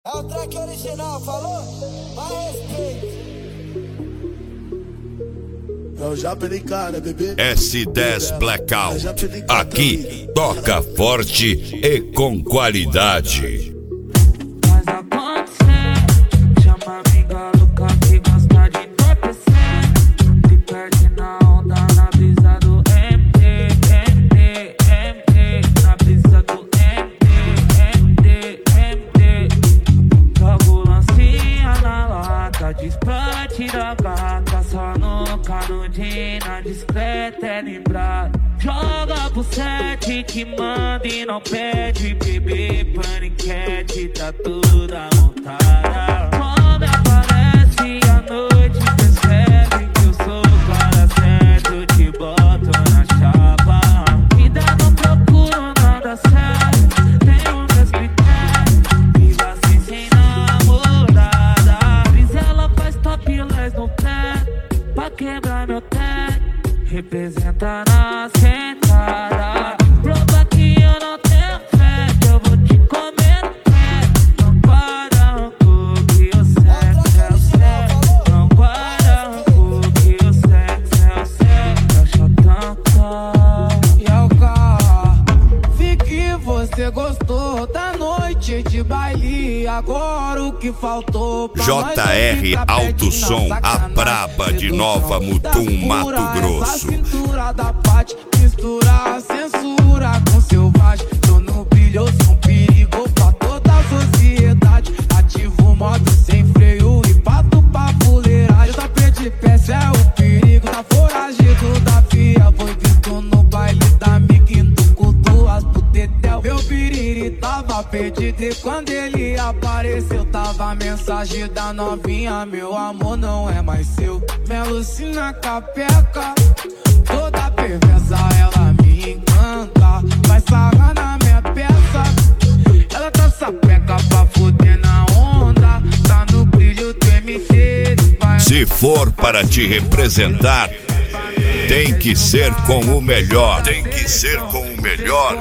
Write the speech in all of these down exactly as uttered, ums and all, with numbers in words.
É o track original, falou? Mais respeito. Eu já pedi cara, bebê. S dez Blackout. Aqui toca forte e com qualidade. Faz acontecer, chama amiga louca que gosta de entorpecer. Se perde na onda, na brisa do M D, M D, M D. Na brisa do M D, M D, M D. Jogo lancinha na lata, desplante da gata. Só no canudinho, discreta é lembrado. Joga pro sete que manda e não pede. Bebê, paniquete, tá toda montada. Quando aparece a noite, percebe que eu sou o cara certo. Te boto na chapa. Ainda não procuro nada sério, tenho meus critérios. Viva assim sem namorada. Mas ela faz topless no pé pra quebrar meu teto. Representa na sentada. Prova que eu não tenho fé, que eu vou te comer no pé. Não guarda rancor, que o sexo é o sexo. Não guarda rancor, que o sexo é o sexo. Eu chotão só. E é o carro. Vi que você gostou da noite de baile. Agora o que faltou pra J R Alto Som, a braba de Nova Mutum, Mato Grosso. A cintura da parte, mistura a censura com selvagem. Tô no brilho, sou um perigo pra toda a sociedade. Ativo o modo sem freio e pato pra fuleiragem. Tá de peça é o perigo, tá foragido da via. Foi visto no baile da Miquinto com duas do Tetel. Meu piriri tava perdido e quando ele apareceu tava a mensagem da novinha: meu amor não é mais seu. Me alucina capeca, toda perversa, ela me encanta. Vai sarrar na minha peça, ela tá sapeca pra fuder na onda. Tá no brilho do M C. Se for para te representar, tem que ser com o melhor. Tem que ser com o melhor.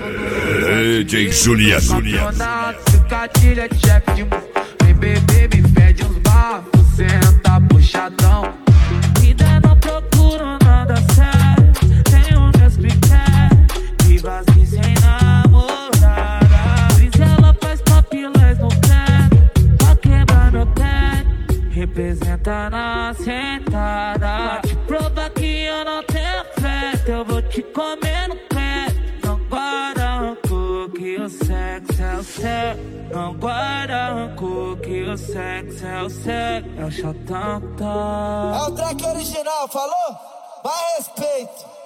D J Juliano. Cicatilha, chefe de mão. Vem bebê, me pede uns barcos, senta puxadão. Ainda não procuro nada sério, tenho meus critérios. Viva assim sem namorada. Mas ela faz topless no pé pra quebrar meu pé. Representa na sentada. Te prova que eu não tenho fé, eu vou te comer no pé. Não guarda rancor, que o sexo é o sexo. Não guarda rancor, que o sexo é o sexo. É o chotão. É o track original, falou? Mais respeito.